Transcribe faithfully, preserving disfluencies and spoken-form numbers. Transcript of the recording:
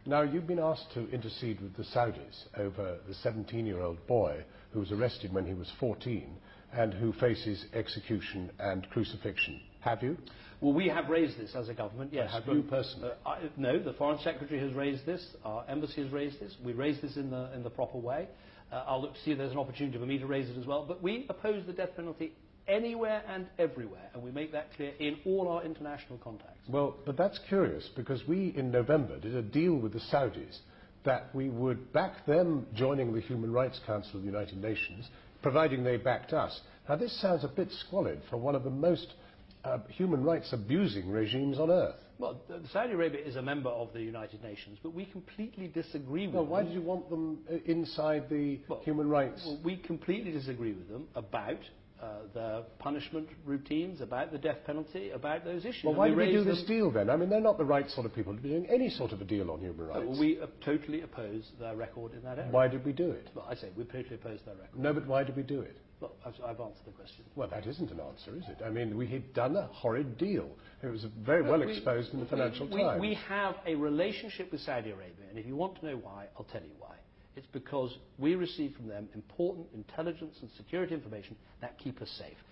Now, you've been asked to intercede with the Saudis over the seventeen-year-old boy who was arrested when he was fourteen and who faces execution and crucifixion. Have you? Well, we have raised this as a government, yes. Have you personally? Uh, I, no, the Foreign Secretary has raised this, our embassy has raised this, we raised this in the, in the proper way. Uh, I'll look to see if there's an opportunity for me to raise it as well, but we oppose the death penalty anywhere and everywhere, and we make that clear in all our international contacts. Well, but that's curious, because we in November did a deal with the Saudis that we would back them joining the Human Rights Council of the United Nations, providing they backed us. Now, this sounds a bit squalid for one of the most uh, human rights abusing regimes on earth. Well, Saudi Arabia is a member of the United Nations, but we completely disagree with well, them. Why did you want them uh, inside the well, human rights? Well, we completely disagree with them about uh, the punishment routines, about the death penalty, about those issues. Well, why we did we do them... this deal then? I mean, they're not the right sort of people to be doing any sort of a deal on human rights. Well, we uh, totally oppose their record in that area. Why did we do it? Well, I say we totally oppose their record. No, but why did we do it? Well, I've, I've answered the question. Well, that isn't an answer, is it? I mean, we had done a horrid deal. It was very well we, exposed in the Financial we, Times. We have a relationship with Saudi Arabia, and if you want to know why, I'll tell you why. It's because we receive from them important intelligence and security information that keep us safe.